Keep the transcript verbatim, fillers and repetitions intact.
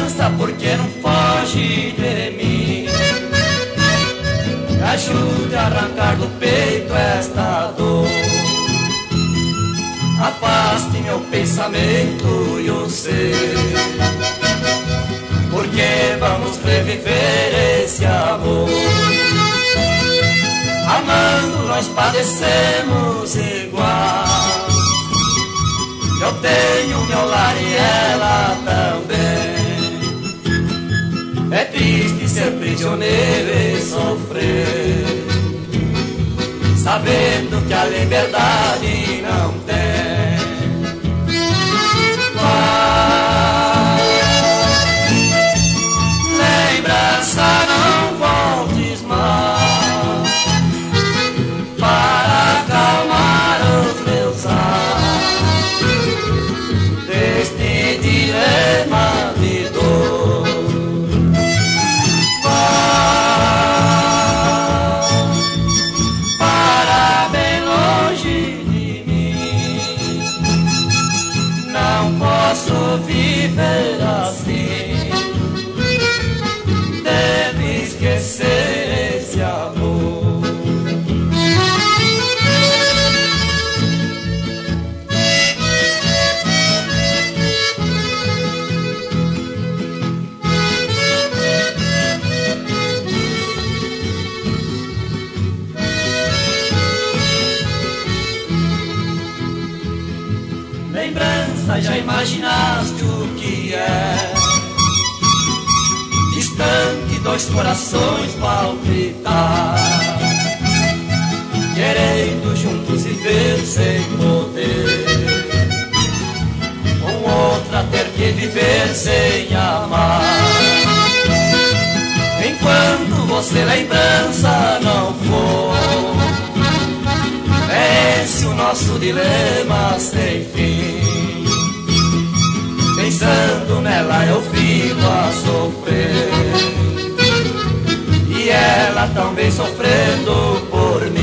lembrança, porque não foge de mim. Me ajude a arrancar do peito esta dor. Afaste meu pensamento e o seu, porque vamos reviver esse amor. Amando nós padecemos igual. Eu tenho meu lar e ela também. É triste ser prisioneiro e sofrer, sabendo que a liberdade não tem. Vai, lembrança, não voltes mais, para acalmar os meus atos deste dilema de dor. Posso viver assim, deve esquecer esse amor. Lembrança, já imaginaste o que é? Distante, dois corações palpitar, querendo juntos viver sem poder, com outra ter que viver sem amar. Enquanto você lembrança não for, é esse o nosso dilema sem fim. Pensando nela eu vivo a sofrer, e ela também sofrendo por mim.